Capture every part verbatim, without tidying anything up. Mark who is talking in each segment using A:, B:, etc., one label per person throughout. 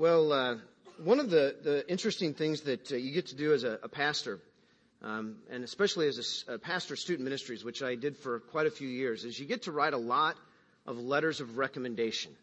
A: Well, uh, one of the, the interesting things that uh, you get to do as a, a pastor, um, and especially as a, a pastor of student ministries, which I did for quite a few years, is you get to write a lot of letters of recommendation.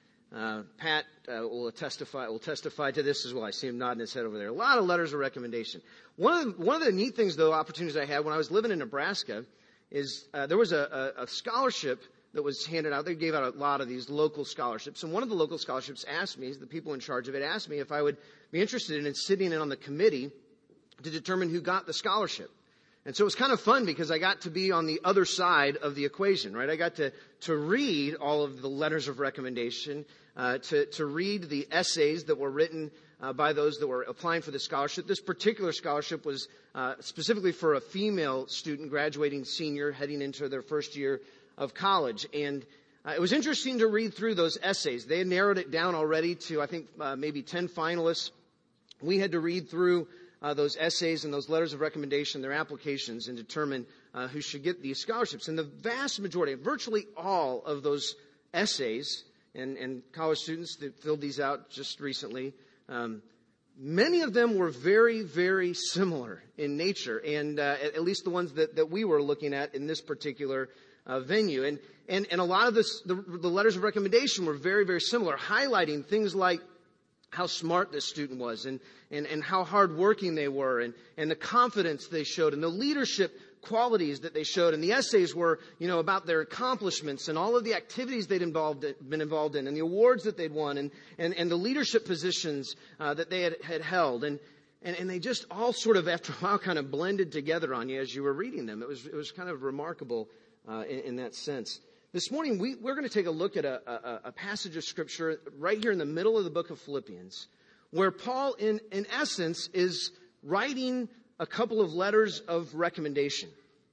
A: Uh, Pat uh, will testify will testify to this as well. I see him nodding his head over there. A lot of letters of recommendation. One of the, one of the neat things, though, opportunities I had when I was living in Nebraska, is uh, there was a, a, a scholarship that was handed out. They gave out a lot of these local scholarships. And one of the local scholarships asked me, the people in charge of it asked me if I would be interested in sitting in on the committee to determine who got the scholarship. And so it was kind of fun because I got to be on the other side of the equation, right? I got to, to read all of the letters of recommendation, uh, to, to read the essays that were written uh, by those that were applying for the scholarship. This particular scholarship was uh, specifically for a female student graduating senior heading into their first year of college. And uh, it was interesting to read through those essays. They had narrowed it down already to, I think, uh, maybe ten finalists. We had to read through uh, those essays and those letters of recommendation, their applications, and determine uh, who should get these scholarships. And the vast majority, virtually all of those essays, and, and college students that filled these out just recently, um, many of them were very, very similar in nature, and uh, at, at least the ones that, that we were looking at in this particular Uh, venue. And, and, and a lot of this, the, the letters of recommendation were very, very similar, highlighting things like how smart this student was and, and, and how hardworking they were and, and the confidence they showed and the leadership qualities that they showed. And the essays were, you know, about their accomplishments and all of the activities they'd involved, been involved in and the awards that they'd won and, and, and the leadership positions uh, that they had, had held. And, and, and they just all sort of, after a while, kind of blended together on you as you were reading them. It was, it was kind of remarkable Uh, in, in that sense. This morning, we, we're going to take a look at a, a, a passage of Scripture right here in the middle of the book of Philippians, where Paul, in, in essence, is writing a couple of letters of recommendation,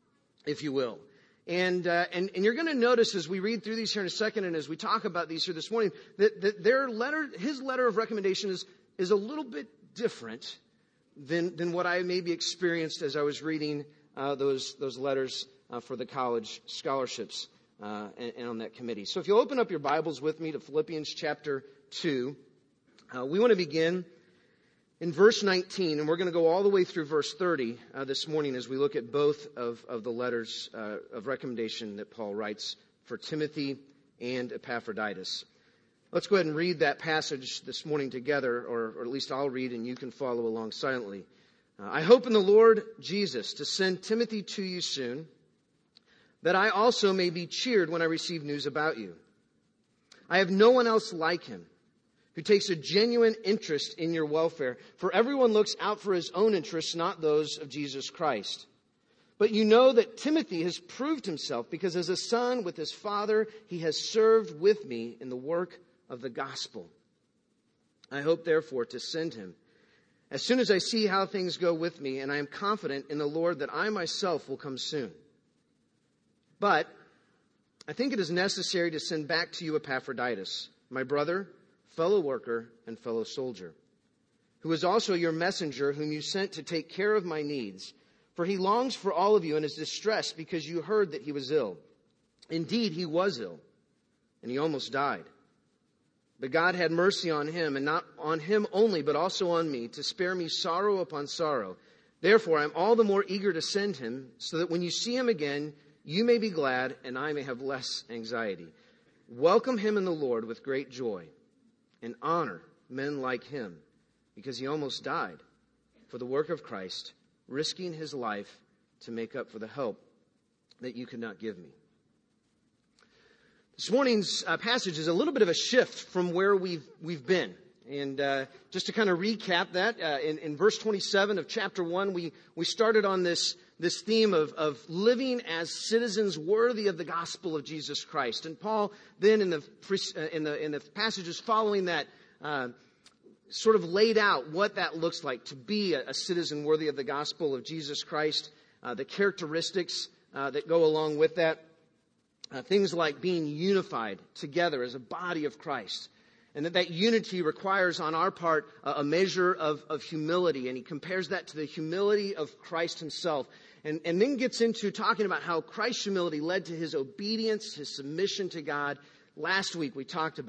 A: if you will. And, uh, and, and you're going to notice as we read through these here in a second and as we talk about these here this morning, that, that their letter, his letter of recommendation is, is a little bit different than, than what I maybe experienced as I was reading uh, those, those letters Uh, for the college scholarships uh, and, and on that committee. So if you'll open up your Bibles with me to Philippians chapter two, uh, we want to begin in verse nineteen, and we're going to go all the way through verse thirty uh, this morning as we look at both of, of the letters uh, of recommendation that Paul writes for Timothy and Epaphroditus. Let's go ahead and read that passage this morning together, or, or at least I'll read and you can follow along silently. Uh, I hope in the Lord Jesus to send Timothy to you soon, that I also may be cheered when I receive news about you. I have no one else like him, who takes a genuine interest in your welfare, for everyone looks out for his own interests, not those of Jesus Christ. But you know that Timothy has proved himself, because as a son with his father, he has served with me in the work of the gospel. I hope, therefore, to send him as soon as I see how things go with me, and I am confident in the Lord that I myself will come soon. But I think it is necessary to send back to you Epaphroditus, my brother, fellow worker, and fellow soldier, who is also your messenger, whom you sent to take care of my needs. For he longs for all of you and is distressed because you heard that he was ill. Indeed, he was ill, and he almost died. But God had mercy on him, and not on him only, but also on me, to spare me sorrow upon sorrow. Therefore, I am all the more eager to send him, so that when you see him again, you may be glad, and I may have less anxiety. Welcome him in the Lord with great joy, and honor men like him, because he almost died for the work of Christ, risking his life to make up for the help that you could not give me. This morning's uh, passage is a little bit of a shift from where we've we've been. And uh, just to kind of recap that, uh, in, in verse twenty-seven of chapter one, we, we started on this, this theme of, of living as citizens worthy of the gospel of Jesus Christ. And Paul then in the, in the, in the passages following that uh, sort of laid out what that looks like to be a, a citizen worthy of the gospel of Jesus Christ, uh, the characteristics uh, that go along with that, uh, things like being unified together as a body of Christ. And that that unity requires on our part a measure of, of humility. And he compares that to the humility of Christ himself. And, and then gets into talking about how Christ's humility led to his obedience, his submission to God. Last week we talked about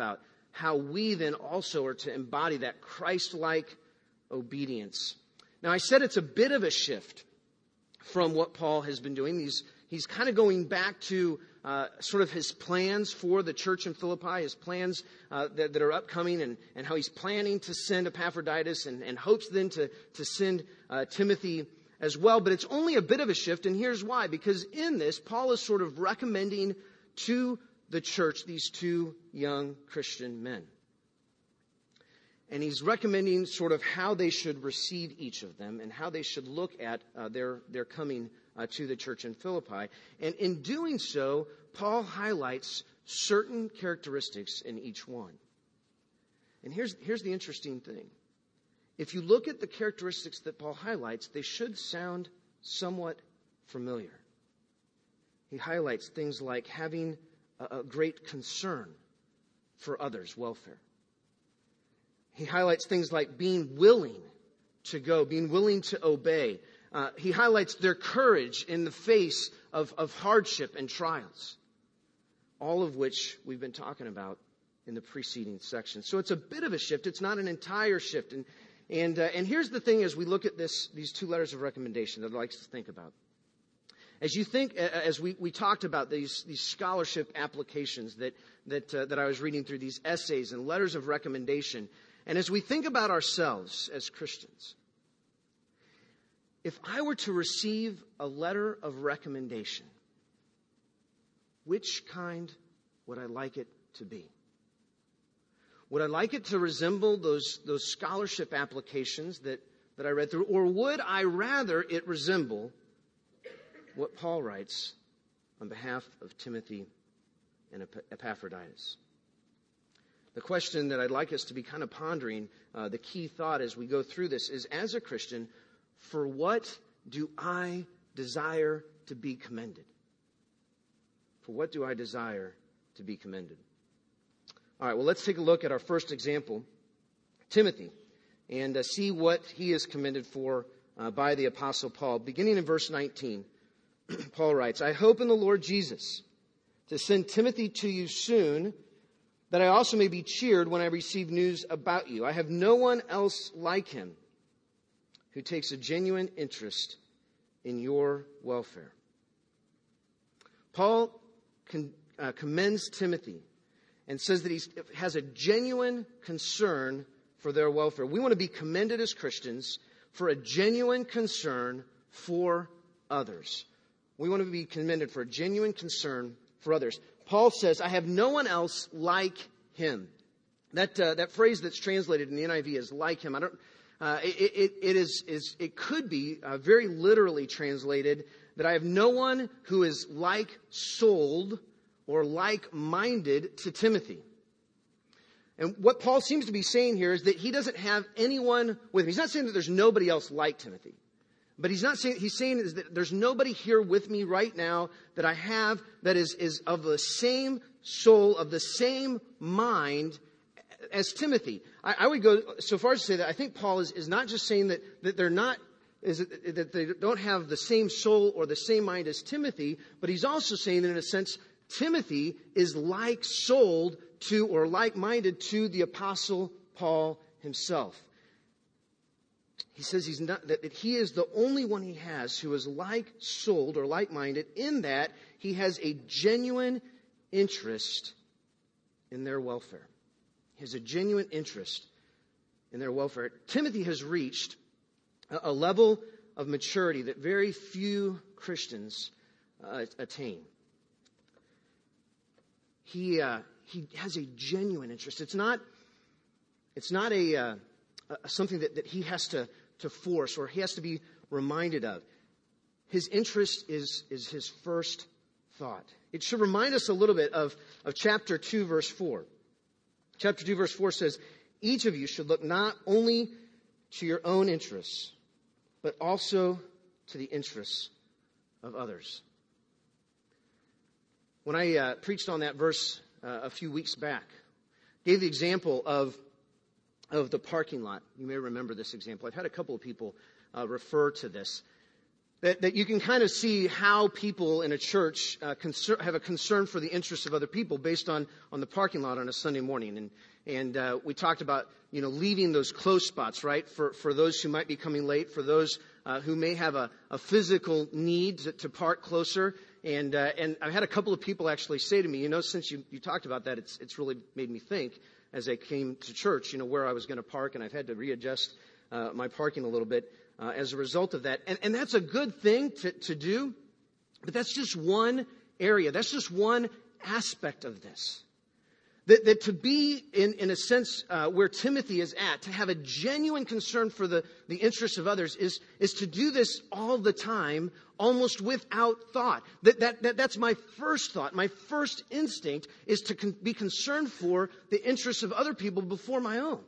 A: how we then also are to embody that Christ-like obedience. Now, I said it's a bit of a shift from what Paul has been doing. He's, he's kind of going back to uh, sort of his plans for the church in Philippi, his plans uh, that, that are upcoming, and, and how he's planning to send Epaphroditus and, and hopes then to, to send uh, Timothy as well. But it's only a bit of a shift, and here's why. Because in this, Paul is sort of recommending to the church these two young Christian men. And he's recommending sort of how they should receive each of them and how they should look at uh, their, their coming uh, to the church in Philippi. And in doing so, Paul highlights certain characteristics in each one. And here's, here's the interesting thing. If you look at the characteristics that Paul highlights, they should sound somewhat familiar. He highlights things like having a, a great concern for others' welfare. He highlights things like being willing to go, being willing to obey. Uh, he highlights their courage in the face of, of hardship and trials, all of which we've been talking about in the preceding section. So it's a bit of a shift. It's not an entire shift. And and uh, and here's the thing as we look at this, these two letters of recommendation that I'd like us to think about. As you think, as we, we talked about these, these scholarship applications that that uh, that I was reading through, these essays and letters of recommendation, and as we think about ourselves as Christians, if I were to receive a letter of recommendation, which kind would I like it to be? Would I like it to resemble those, those scholarship applications that, that I read through? Or would I rather it resemble what Paul writes on behalf of Timothy and Epaphroditus? The question that I'd like us to be kind of pondering, uh, the key thought as we go through this is, as a Christian, for what do I desire to be commended? For what do I desire to be commended? All right, well, let's take a look at our first example, Timothy, and uh, see what he is commended for uh, by the Apostle Paul. Beginning in verse nineteen, Paul writes, I hope in the Lord Jesus to send Timothy to you soon, that I also may be cheered when I receive news about you. I have no one else like him who takes a genuine interest in your welfare. Paul con, uh, commends Timothy and says that he has a genuine concern for their welfare. We want to be commended as Christians for a genuine concern for others. We want to be commended for a genuine concern for others. Paul says, I have no one else like him. That uh, that phrase that's translated in the N I V as like him, I don't. Uh, it, it, it is is it could be uh, very literally translated that I have no one who is like-souled or like-minded to Timothy. And what Paul seems to be saying here is that he doesn't have anyone with him. He's not saying that there's nobody else like Timothy. But he's not saying, he's saying is that there's nobody here with me right now that I have that is, is of the same soul, of the same mind as Timothy. I, I would go so far as to say that I think Paul is, is not just saying that, that they're not, is it, that they don't have the same soul or the same mind as Timothy, but he's also saying that in a sense, Timothy is like-souled to or like-minded to the Apostle Paul himself. He says he's not, that, that he is the only one he has who is like-souled or like-minded in that he has a genuine interest in their welfare. He has a genuine interest in their welfare. Timothy has reached a, a level of maturity that very few Christians uh, attain. He uh, he has a genuine interest. It's not it's not a uh, something that, that he has to to force or he has to be reminded of. His interest is is his first thought. It should remind us a little bit of, of chapter two, verse four. Chapter two, verse four says, each of you should look not only to your own interests, but also to the interests of others. When I uh, preached on that verse uh, a few weeks back, gave the example of of the parking lot. You may remember this example. I've had a couple of people uh, refer to this. That, that you can kind of see how people in a church uh, concern, have a concern for the interests of other people based on, on the parking lot on a Sunday morning. And, and uh, we talked about, you know, leaving those close spots, right, for, for those who might be coming late, for those uh, who may have a, a physical need to, to park closer. And uh, and I've had a couple of people actually say to me, you know, since you, you talked about that, it's it's really made me think as I came to church, you know, where I was going to park, and I've had to readjust uh, my parking a little bit uh, as a result of that. And, and that's a good thing to, to do, but that's just one area. That's just one aspect of this. That, that to be, in, in a sense, uh, where Timothy is at, to have a genuine concern for the, the interests of others is, is to do this all the time, almost without thought. That, that, that, that's my first thought. My first instinct is to con- be concerned for the interests of other people before my own.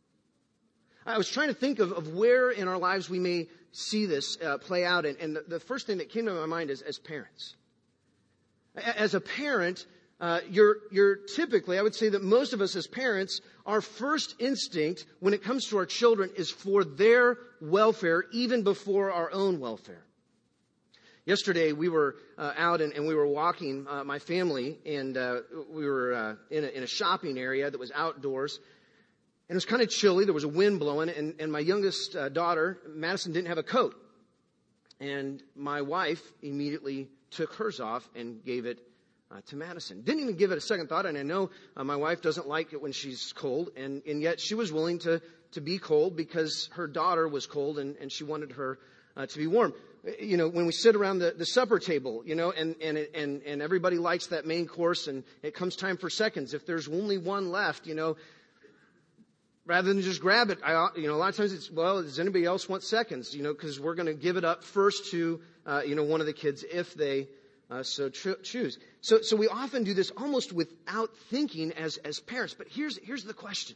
A: I was trying to think of, of where in our lives we may see this uh, play out. And, and the, the first thing that came to my mind is as parents. As a parent, Uh, you're, you're typically, I would say that most of us as parents, our first instinct when it comes to our children is for their welfare, even before our own welfare. Yesterday, we were uh, out and, and we were walking, uh, my family, and uh, we were uh, in, a, in a shopping area that was outdoors. And it was kind of chilly. There was a wind blowing, and, and my youngest uh, daughter, Madison, didn't have a coat. And my wife immediately took hers off and gave it Uh, to Madison. Didn't even give it a second thought, and I know uh, my wife doesn't like it when she's cold, and, and yet she was willing to, to be cold because her daughter was cold, and, and she wanted her uh, to be warm. You know, when we sit around the, the supper table, you know, and, and, and, and everybody likes that main course, and it comes time for seconds. If there's only one left, you know, rather than just grab it, I, you know, a lot of times it's, well, does anybody else want seconds? You know, because we're going to give it up first to, uh, you know, one of the kids if they Uh, so tr- choose. So, so we often do this almost without thinking as, as parents. But here's, here's the question.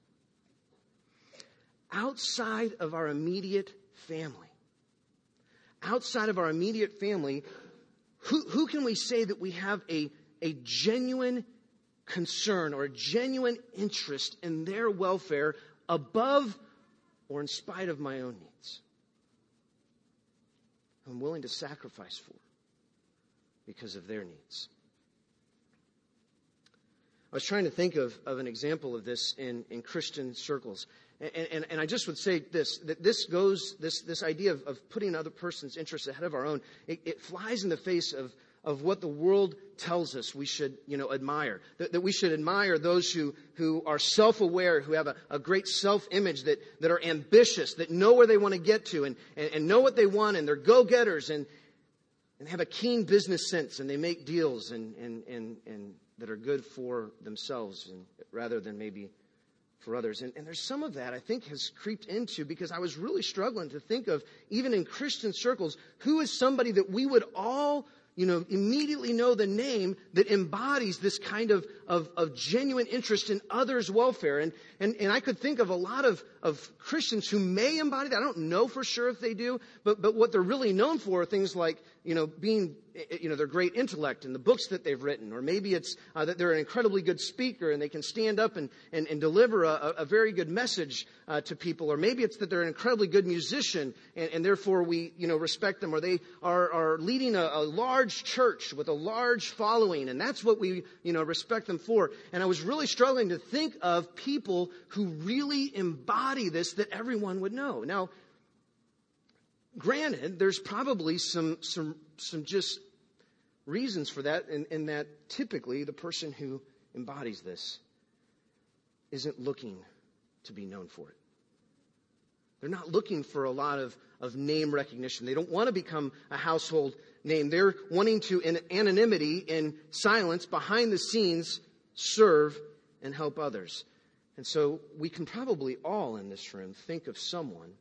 A: Outside of our immediate family, outside of our immediate family, who, who can we say that we have a, a genuine concern or a genuine interest in their welfare above or in spite of my own needs? I'm willing to sacrifice for because of their needs. I was trying to think of, of an example of this in, in Christian circles. And, and, and I just would say this, that this goes, this, this idea of, of putting other person's interests ahead of our own, it, it flies in the face of, of what the world tells us we should, you know, admire. That, that we should admire those who, who are self-aware, who have a, a great self-image, that, that are ambitious, that know where they want to get to and, and, and know what they want, and they're go-getters, and And have a keen business sense, and they make deals and, and, and, and that are good for themselves and rather than maybe for others. And, and there's some of that I think has creeped into, because I was really struggling to think of, even in Christian circles, who is somebody that we would all, you know, immediately know the name that embodies this kind of, of, of genuine interest in others' welfare. And, and, and I could think of a lot of, of Christians who may embody that. I don't know for sure if they do, but, but what they're really known for are things like, you know, being, you know, their great intellect and the books that they've written, or maybe it's uh, that they're an incredibly good speaker and they can stand up and, and, and deliver a, a very good message uh, to people, or maybe it's that they're an incredibly good musician and, and therefore we, you know, respect them, or they are, are leading a, a large church with a large following, and that's what we, you know, respect them for. And I was really struggling to think of people who really embody this that everyone would know. Now, granted, there's probably some some some just reasons for that, in, in that typically the person who embodies this isn't looking to be known for it. They're not looking for a lot of, of name recognition. They don't want to become a household name. They're wanting to, in anonymity, in silence, behind the scenes, serve and help others. And so we can probably all in this room think of someone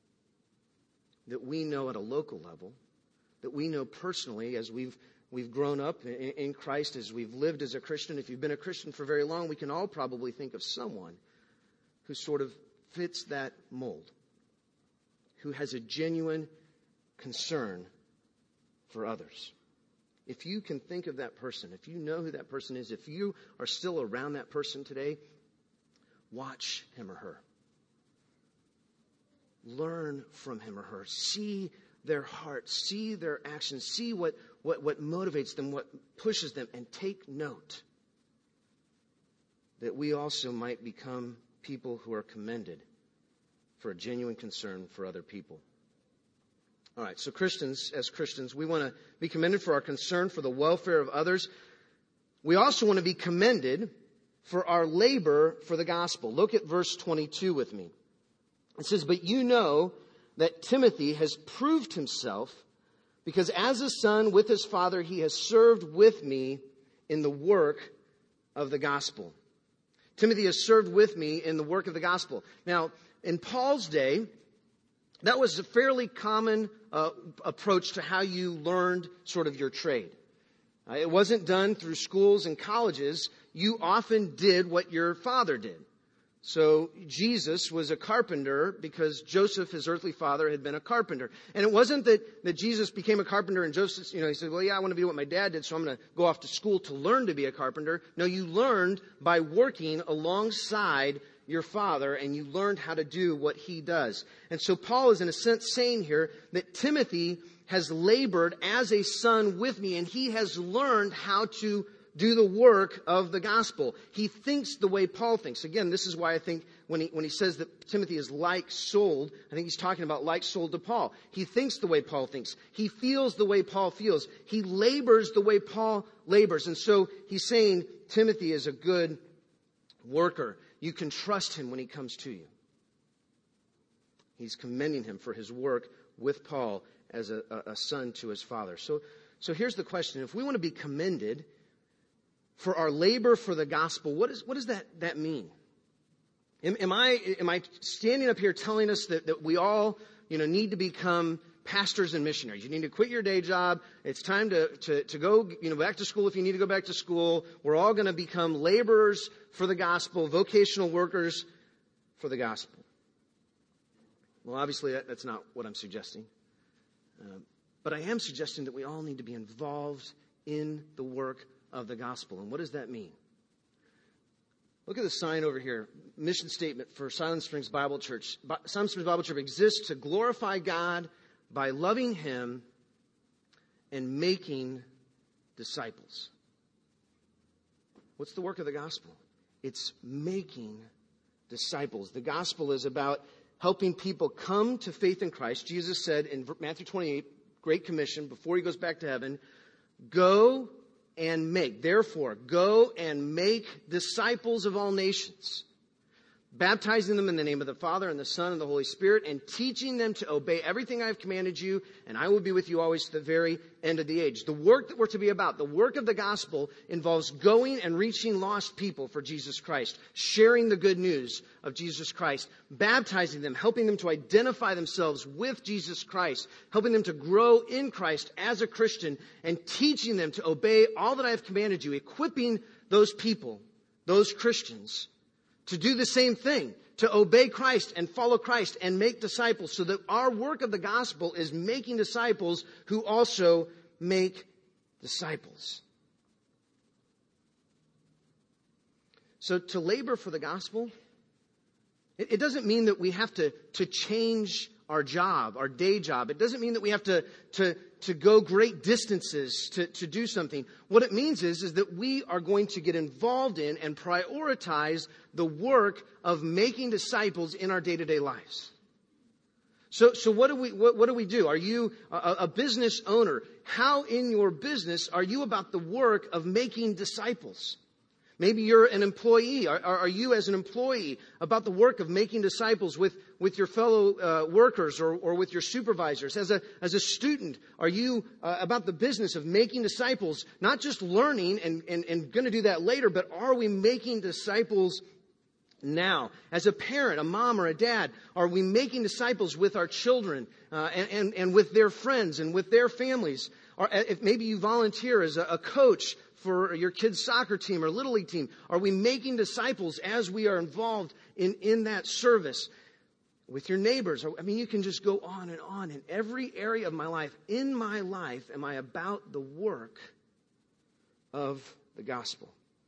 A: that we know at a local level, that we know personally as we've we've grown up in, in Christ, as we've lived as a Christian. If you've been a Christian for very long, we can all probably think of someone who sort of fits that mold, who has a genuine concern for others. If you can think of that person, if you know who that person is, if you are still around that person today, watch him or her. Learn from him or her. See their heart, see their actions, see what, what, what motivates them, what pushes them, and take note that we also might become people who are commended for a genuine concern for other people. All right, so Christians, as Christians, we want to be commended for our concern for the welfare of others. We also want to be commended for our labor for the gospel. Look at verse twenty-two with me. It says, "But you know that Timothy has proved himself, because as a son with his father, he has served with me in the work of the gospel." Timothy has served with me in the work of the gospel. Now, in Paul's day, that was a fairly common uh, approach to how you learned sort of your trade. Uh, it wasn't done through schools and colleges. You often did what your father did. So Jesus was a carpenter because Joseph, his earthly father, had been a carpenter. And it wasn't that, that Jesus became a carpenter and Joseph, you know, he said, well, yeah, I want to be what my dad did, so I'm going to go off to school to learn to be a carpenter. No, you learned by working alongside your father, and you learned how to do what he does. And so Paul is in a sense saying here that Timothy has labored as a son with me, and he has learned how to do the work of the gospel. He thinks the way Paul thinks. Again, this is why I think when he, when he says that Timothy is like-souled, I think he's talking about like-souled to Paul. He thinks the way Paul thinks. He feels the way Paul feels. He labors the way Paul labors. And so he's saying Timothy is a good worker. You can trust him when he comes to you. He's commending him for his work with Paul as a, a son to his father. So, so here's the question. If we want to be commended for our labor for the gospel, what, is, what does that, that mean? Am, am, I, am I standing up here telling us that, that we all, you know, need to become pastors and missionaries? You need to quit your day job. It's time to, to, to go, you know, back to school if you need to go back to school. We're all going to become laborers for the gospel, vocational workers for the gospel. Well, obviously that, that's not what I'm suggesting. Um, but I am suggesting that we all need to be involved in the work of the gospel. And what does that mean? Look at the sign over here. Mission statement for Silent Springs Bible Church. Silent Springs Bible Church exists to glorify God by loving him and making disciples. What's the work of the gospel? It's making disciples. The gospel is about helping people come to faith in Christ. Jesus said in Matthew twenty-eight, Great Commission, before he goes back to heaven, go and make. Therefore, go and make disciples of all nations, baptizing them in the name of the Father and the Son and the Holy Spirit, and teaching them to obey everything I have commanded you, and I will be with you always to the very end of the age. The work that we're to be about, the work of the gospel, involves going and reaching lost people for Jesus Christ, sharing the good news of Jesus Christ, baptizing them, helping them to identify themselves with Jesus Christ, helping them to grow in Christ as a Christian, and teaching them to obey all that I have commanded you, equipping those people, those Christians, to do the same thing, to obey Christ and follow Christ and make disciples, so that our work of the gospel is making disciples who also make disciples. So to labor for the gospel, it, it doesn't mean that we have to, to change our job, our day job. It doesn't mean that we have to, to, to go great distances to, to do something. What it means is, is that we are going to get involved in and prioritize the work of making disciples in our day-to-day lives. So, so what do we, what, what do we do? Are you a, a business owner? How in your business are you about the work of making disciples? Maybe you're an employee. Are, are you as an employee about the work of making disciples with, with your fellow uh, workers or, or with your supervisors? As a, as a student, are you uh, about the business of making disciples, not just learning and, and, and going to do that later, but are we making disciples now? As a parent, a mom or a dad, are we making disciples with our children uh, and, and, and with their friends and with their families? Or if maybe you volunteer as a, a coach for your kids' soccer team or little league team, are we making disciples as we are involved in, in that service? With your neighbors, I mean, you can just go on and on. In every area of my life, in my life, am I about the work of the gospel?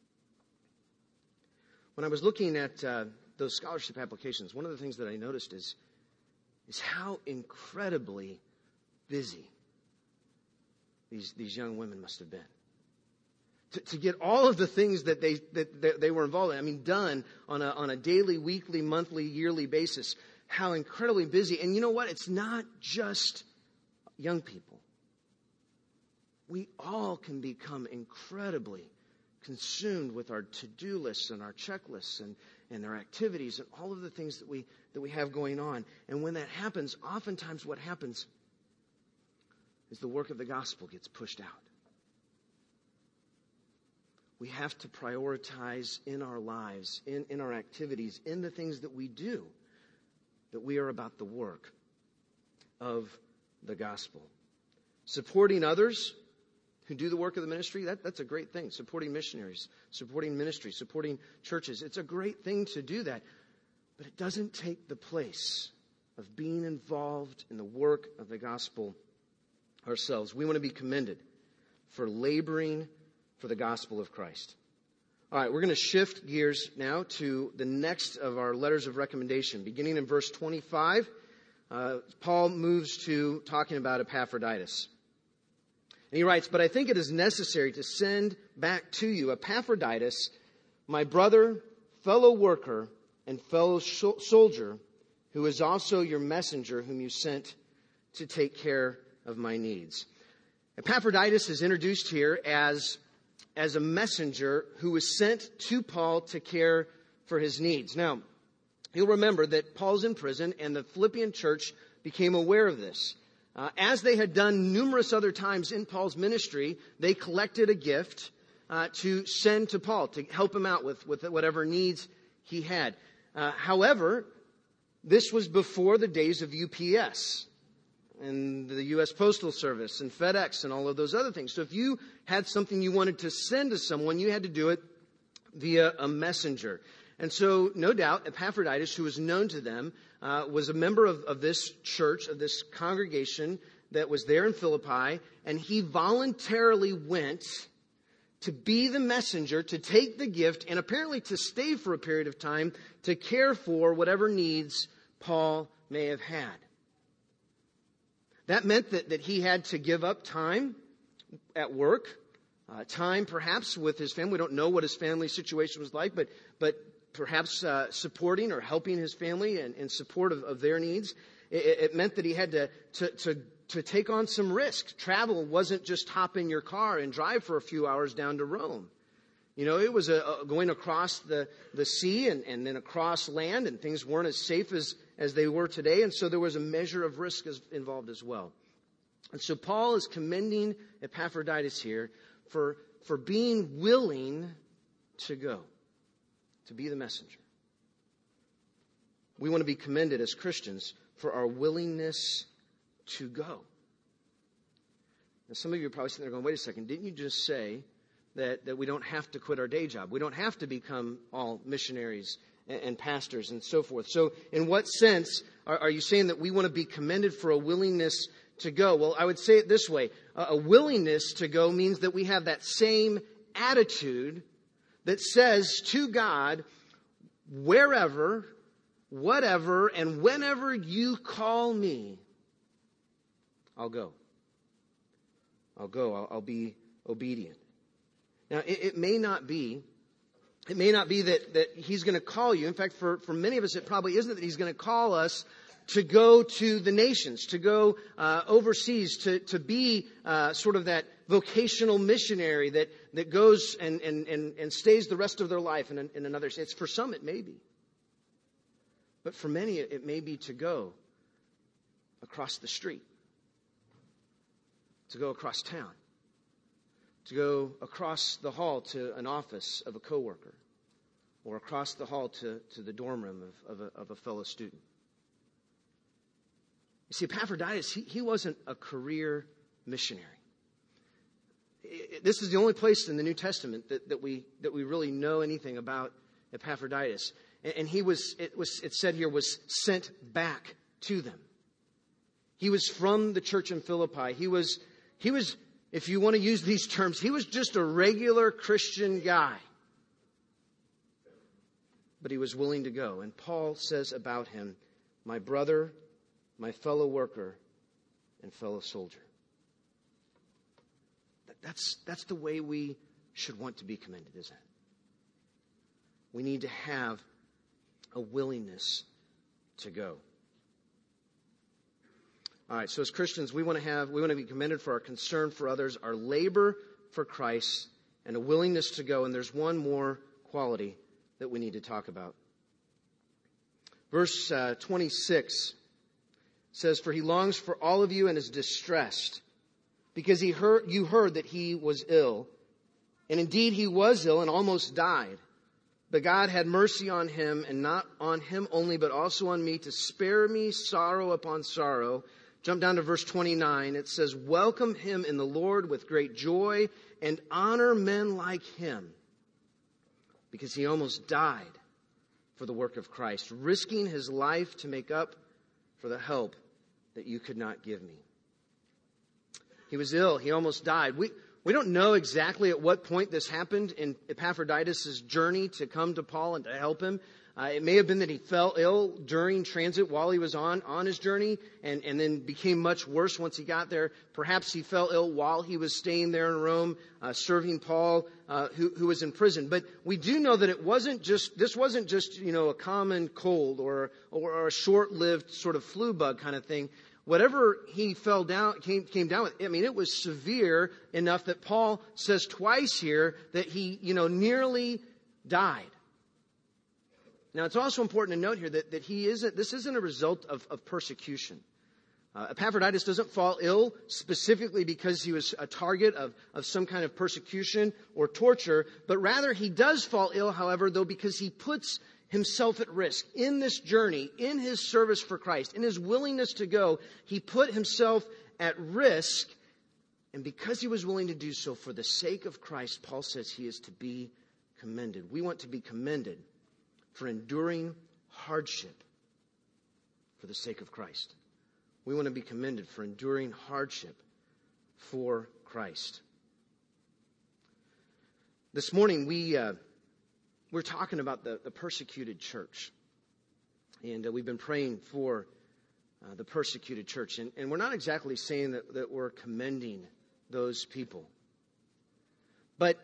A: When I was looking at uh, those scholarship applications, one of the things that I noticed is, is how incredibly busy these, these young women must have been. To, to get all of the things that they, that, that they were involved in, I mean, done on a, on a daily, weekly, monthly, yearly basis. How incredibly busy. And you know what? It's not just young people. We all can become incredibly consumed with our to-do lists and our checklists and, and our activities and all of the things that we that we have going on. And when that happens, oftentimes what happens is the work of the gospel gets pushed out. We have to prioritize in our lives, in, in our activities, in the things that we do, that we are about the work of the gospel. Supporting others who do the work of the ministry, that, that's a great thing. Supporting missionaries, supporting ministry, supporting churches. It's a great thing to do that. But it doesn't take the place of being involved in the work of the gospel ourselves. We want to be commended for laboring for the gospel of Christ. All right, we're going to shift gears now to the next of our letters of recommendation. Beginning in verse twenty-five, uh, Paul moves to talking about Epaphroditus. And he writes, "But I think it is necessary to send back to you Epaphroditus, my brother, fellow worker, and fellow sh- soldier, who is also your messenger, whom you sent to take care of my needs." Epaphroditus is introduced here as, as a messenger who was sent to Paul to care for his needs. Now, you'll remember that Paul's in prison, and the Philippian church became aware of this. Uh, as they had done numerous other times in Paul's ministry, they collected a gift uh, to send to Paul to help him out with, with whatever needs he had. Uh, however, this was before the days of U P S and the U S Postal Service and FedEx and all of those other things. So if you had something you wanted to send to someone, you had to do it via a messenger. And so, no doubt, Epaphroditus, who was known to them, uh, was a member of, of this church, of this congregation that was there in Philippi, and he voluntarily went to be the messenger, to take the gift, and apparently to stay for a period of time to care for whatever needs Paul may have had. That meant that, that he had to give up time at work, uh, time perhaps with his family. We don't know what his family situation was like, but but perhaps uh, supporting or helping his family in, in support of, of their needs. It, it meant that he had to, to, to, to take on some risk. Travel wasn't just hop in your car and drive for a few hours down to Rome. You know, it was a, a going across the, the sea and, and then across land, and things weren't as safe as, as they were today. And so there was a measure of risk as, involved as well. And so Paul is commending Epaphroditus here for, for being willing to go, to be the messenger. We want to be commended as Christians for our willingness to go. Now, some of you are probably sitting there going, wait a second, didn't you just say that, that we don't have to quit our day job? We don't have to become all missionaries and, and pastors and so forth. So in what sense are, are you saying that we want to be commended for a willingness to go? Well, I would say it this way. A, a willingness to go means that we have that same attitude that says to God, wherever, whatever, and whenever you call me, I'll go. I'll go. I'll, I'll be obedient. Now, it, it may not be, it may not be that, that he's going to call you. In fact, for, for many of us, it probably isn't that he's going to call us to go to the nations, to go uh, overseas, to, to be uh, sort of that vocational missionary that, that goes and, and, and, and stays the rest of their life in, in another state. It's, for some, it may be. But for many, it, it may be to go across the street, to go across town, to go across the hall to an office of a coworker, or across the hall to, to the dorm room of, of, a, of a fellow student. You see, Epaphroditus, he, he wasn't a career missionary. It, it, this is the only place in the New Testament that, that we that we really know anything about Epaphroditus. And, and he was, it was, it said here, was sent back to them. He was from the church in Philippi. He was, he was, if you want to use these terms, he was just a regular Christian guy. But he was willing to go. And Paul says about him, my brother, my fellow worker, and fellow soldier. That's, that's the way we should want to be commended, isn't it? We need to have a willingness to go. All right, so as Christians, we want to have, we want to be commended for our concern for others, our labor for Christ, and a willingness to go. And there's one more quality that we need to talk about. Verse uh, twenty-six says, "For he longs for all of you and is distressed, because he heard, you heard that he was ill. And indeed he was ill and almost died. But God had mercy on him, and not on him only, but also on me, to spare me sorrow upon sorrow." Jump down to verse twenty-nine. It says, "Welcome him in the Lord with great joy, and honor men like him, because he almost died for the work of Christ, risking his life to make up for the help that you could not give me." He was ill. He almost died. We, we don't know exactly at what point this happened in Epaphroditus' journey to come to Paul and to help him. Uh, it may have been that he fell ill during transit while he was on, on his journey and, and then became much worse once he got there. Perhaps he fell ill while he was staying there in Rome, uh, serving Paul, uh, who, who was in prison. But we do know that it wasn't just, this wasn't just, you know, a common cold or, or, or a short-lived sort of flu bug kind of thing. Whatever he fell down, came, came down with, I mean, it was severe enough that Paul says twice here that he, you know, nearly died. Now, it's also important to note here that, that he isn't, this isn't a result of, of persecution. Uh, Epaphroditus doesn't fall ill specifically because he was a target of, of some kind of persecution or torture, but rather he does fall ill, however, though, because he puts himself at risk in this journey, in his service for Christ, in his willingness to go. He put himself at risk, and because he was willing to do so for the sake of Christ, Paul says he is to be commended. We want to be commended for enduring hardship for the sake of Christ. We want to be commended for enduring hardship for Christ. This morning we uh, we're talking about the, the persecuted church, and uh, we've been praying for uh, the persecuted church, and, and we're not exactly saying that, that we're commending those people, but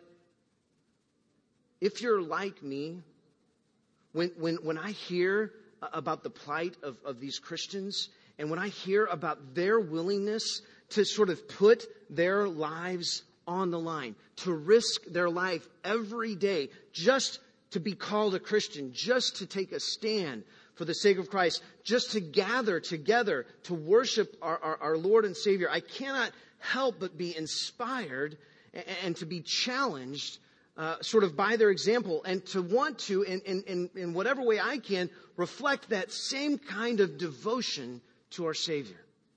A: if you're like me, When, when, when I hear about the plight of, of these Christians, and when I hear about their willingness to sort of put their lives on the line, to risk their life every day just to be called a Christian, just to take a stand for the sake of Christ, just to gather together to worship our, our, our Lord and Savior, I cannot help but be inspired and, and to be challenged Uh, sort of by their example, and to want to, in, in, in whatever way I can, reflect that same kind of devotion to our Savior.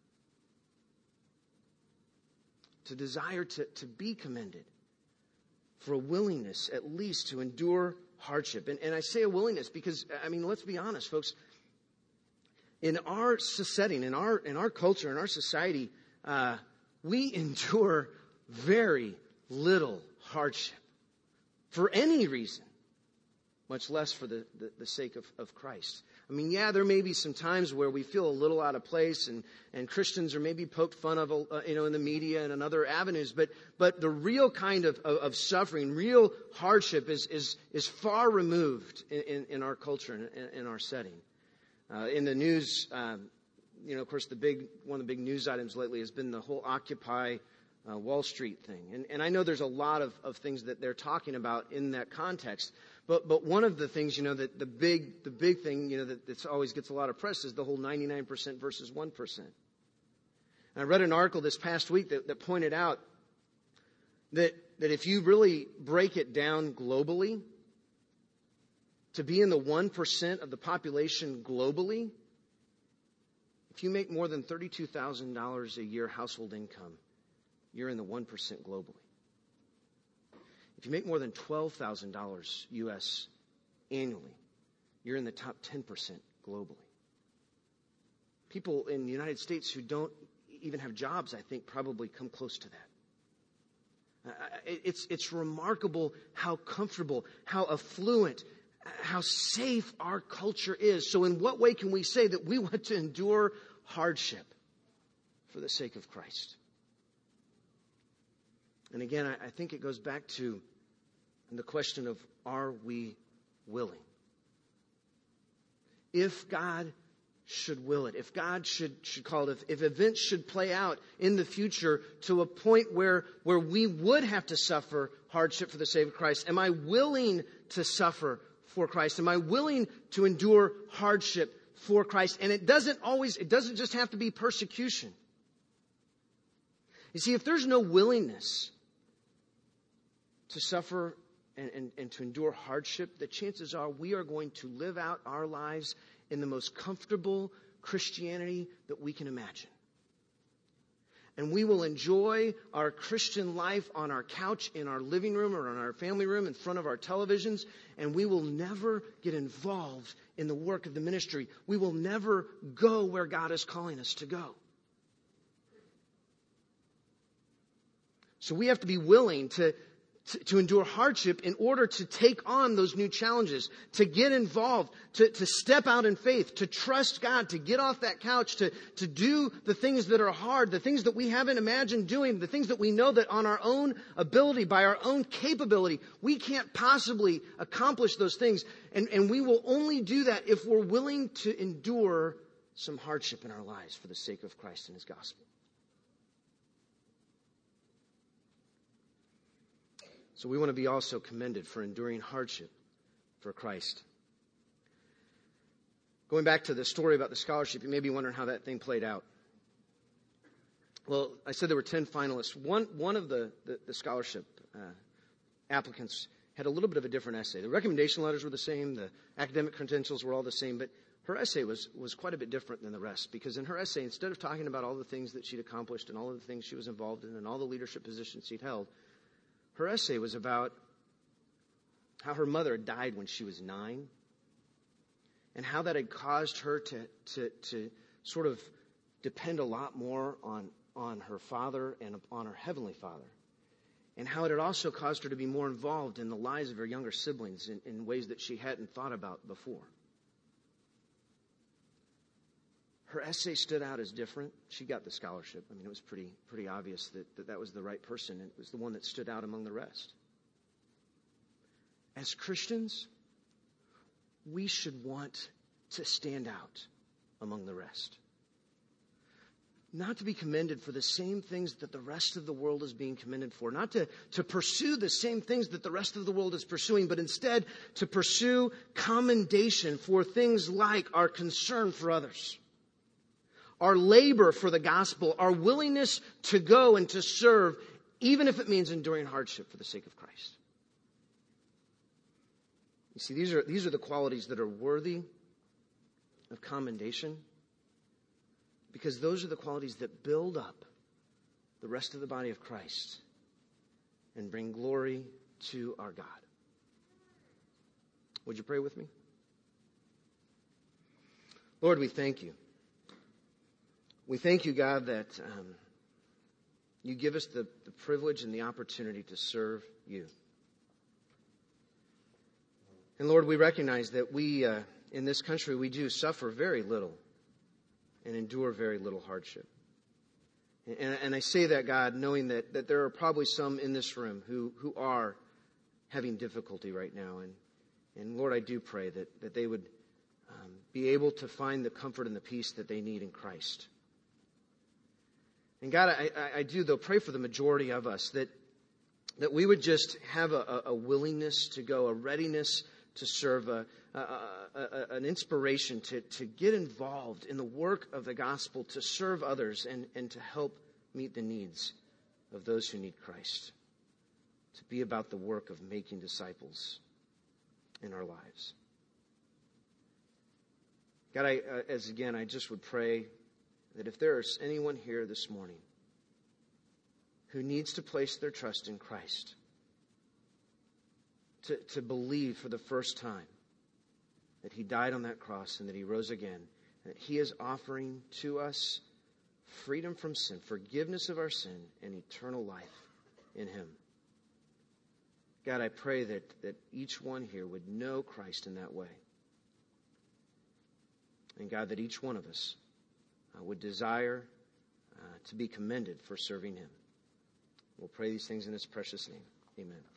A: To desire to, to be commended for a willingness, at least, to endure hardship. And, and I say a willingness because, I mean, let's be honest, folks. In our setting, in our, in our culture, in our society, uh, we endure very little hardship. For any reason, much less for the, the, the sake of, of Christ. I mean, yeah, there may be some times where we feel a little out of place, and, and Christians are maybe poked fun of, uh, you know, in the media and in other avenues. But but the real kind of, of, of suffering, real hardship is is is far removed in, in, in our culture and in, in our setting. Uh, in the news, um, you know, of course, the big one of the big news items lately has been the whole Occupy Uh, Wall Street thing. And, and I know there's a lot of, of things that they're talking about in that context. But but one of the things, you know, that the big the big thing, you know, that that's always gets a lot of press is the whole ninety-nine percent versus one percent. And I read an article this past week that, that pointed out that that if you really break it down globally, to be in the one percent of the population globally, if you make more than thirty-two thousand dollars a year household income, you're in the one percent globally. If you make more than twelve thousand dollars U S annually, you're in the top ten percent globally. People in the United States who don't even have jobs, I think, probably come close to that. Uh, it's, it's remarkable how comfortable, how affluent, how safe our culture is. So in what way can we say that we want to endure hardship for the sake of Christ. And again, I, I think it goes back to the question of, are we willing? If God should will it, if God should, should call it, if, if events should play out in the future to a point where, where we would have to suffer hardship for the sake of Christ, am I willing to suffer for Christ? Am I willing to endure hardship for Christ? And it doesn't always, it doesn't just have to be persecution. You see, if there's no willingness to suffer and, and, and to endure hardship, the chances are we are going to live out our lives in the most comfortable Christianity that we can imagine. And we will enjoy our Christian life on our couch, in our living room, or in our family room, in front of our televisions, and we will never get involved in the work of the ministry. We will never go where God is calling us to go. So we have to be willing to To, to endure hardship in order to take on those new challenges, to get involved, to, to step out in faith, to trust God, to get off that couch, to, to do the things that are hard, the things that we haven't imagined doing, the things that we know that on our own ability, by our own capability, we can't possibly accomplish those things. And, and we will only do that if we're willing to endure some hardship in our lives for the sake of Christ and His gospel. So we want to be also commended for enduring hardship for Christ. Going back to the story about the scholarship, you may be wondering how that thing played out. Well, I said there were ten finalists. One one of the, the, the scholarship uh, applicants had a little bit of a different essay. The recommendation letters were the same. The academic credentials were all the same. But her essay was, was quite a bit different than the rest. Because in her essay, instead of talking about all the things that she'd accomplished and all of the things she was involved in and all the leadership positions she'd held, her essay was about how her mother died when she was nine and how that had caused her to, to, to sort of depend a lot more on, on her father and on her heavenly Father. And how it had also caused her to be more involved in the lives of her younger siblings in, in ways that she hadn't thought about before. Her essay stood out as different. She got the scholarship. I mean, it was pretty pretty obvious that, that that was the right person. It was the one that stood out among the rest. As Christians, we should want to stand out among the rest. Not to be commended for the same things that the rest of the world is being commended for. Not to, to pursue the same things that the rest of the world is pursuing, but instead to pursue commendation for things like our concern for others, our labor for the gospel, our willingness to go and to serve, even if it means enduring hardship for the sake of Christ. You see, these are, these are the qualities that are worthy of commendation, because those are the qualities that build up the rest of the body of Christ and bring glory to our God. Would you pray with me? Lord, we thank you. We thank you, God, that um, you give us the, the privilege and the opportunity to serve you. And Lord, we recognize that we, uh, in this country, we do suffer very little and endure very little hardship. And, and I say that, God, knowing that, that there are probably some in this room who, who are having difficulty right now. And, and Lord, I do pray that, that they would um, be able to find the comfort and the peace that they need in Christ. And God, I, I do, though, pray for the majority of us that that we would just have a, a willingness to go, a readiness to serve, a, a, a, an inspiration to, to get involved in the work of the gospel, to serve others and, and to help meet the needs of those who need Christ, to be about the work of making disciples in our lives. God, I, uh, as again, I just would pray that if there is anyone here this morning who needs to place their trust in Christ, to, to believe for the first time that He died on that cross and that He rose again, and that He is offering to us freedom from sin, forgiveness of our sin, and eternal life in Him. God, I pray that, that each one here would know Christ in that way. And God, that each one of us uh, would desire uh, to be commended for serving him. We'll pray these things in his precious name. Amen.